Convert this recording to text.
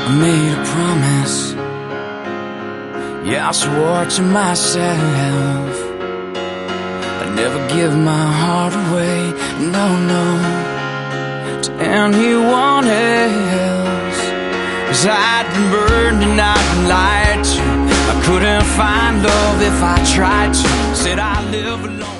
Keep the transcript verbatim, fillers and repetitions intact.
made a promise. Yeah, I swore to myself I'd never give my heart away, no, no, to anyone else. 'Cause I'd been burned and I'd been lied to. I couldn't find love if I tried to. Said I'd live alone.